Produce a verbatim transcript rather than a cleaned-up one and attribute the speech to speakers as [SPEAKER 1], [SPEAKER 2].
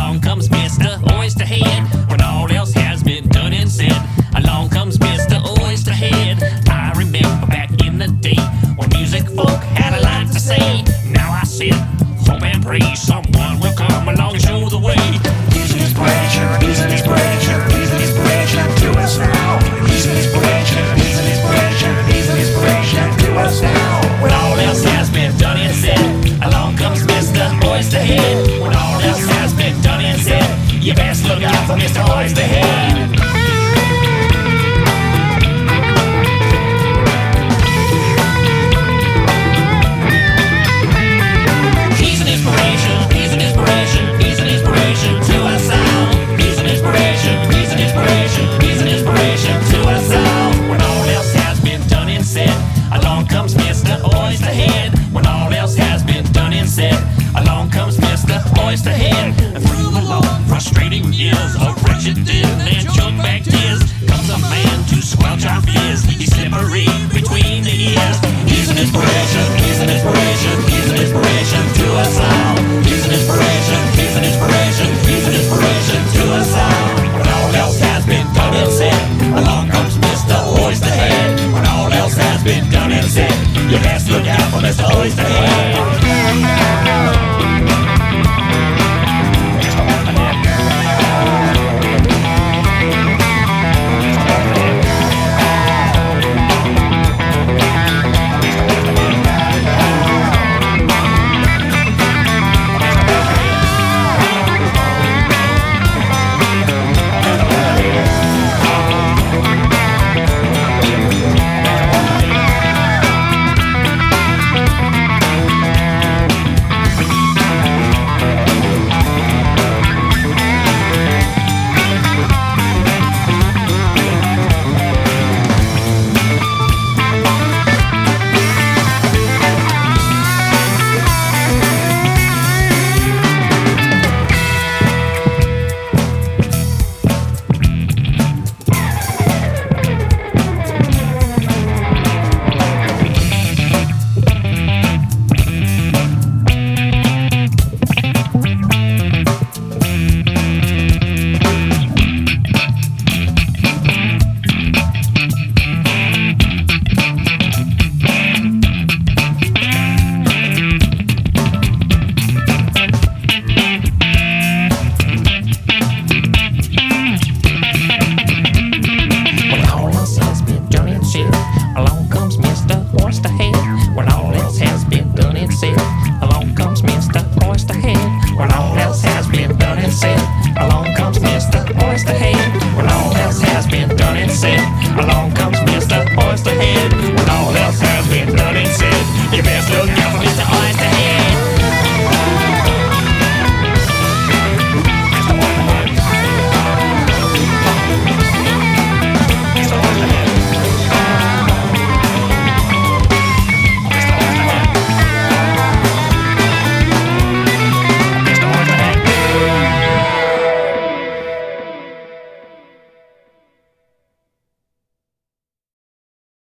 [SPEAKER 1] Along comes Mister Oysterhead when all else has been done and said. Along comes Mister Oysterhead. I remember back in the day when music folk had a lot to say. Now I sit home and pray someone will come along and show the way.
[SPEAKER 2] He's an inspiration, he's an inspiration, he's an inspiration to us now. He's an inspiration, he's an inspiration, he's an inspiration to us now.
[SPEAKER 1] When all else has been done and said, along comes Mister Oysterhead. When all else has been done and said, you best look out for Mister Oysterhead. He's an inspiration, he's an inspiration, he's an inspiration to us all. He's an inspiration, he's an inspiration, he's an inspiration to us all. When all else has been done and said, along comes Mister Oysterhead. When all else has been done and said, along comes Mister Oysterhead. And through the long, frustrating years of wretched din and choke-back tears comes a man to squelch our fears. He's slippery between the ears. He's an inspiration, he's an inspiration, he's an inspiration to us all. He's an inspiration, he's an inspiration, he's an inspiration to us all. When all else has been done and said, along comes Mister Oysterhead. When all else has been done and said, you best look out for Mister Oysterhead.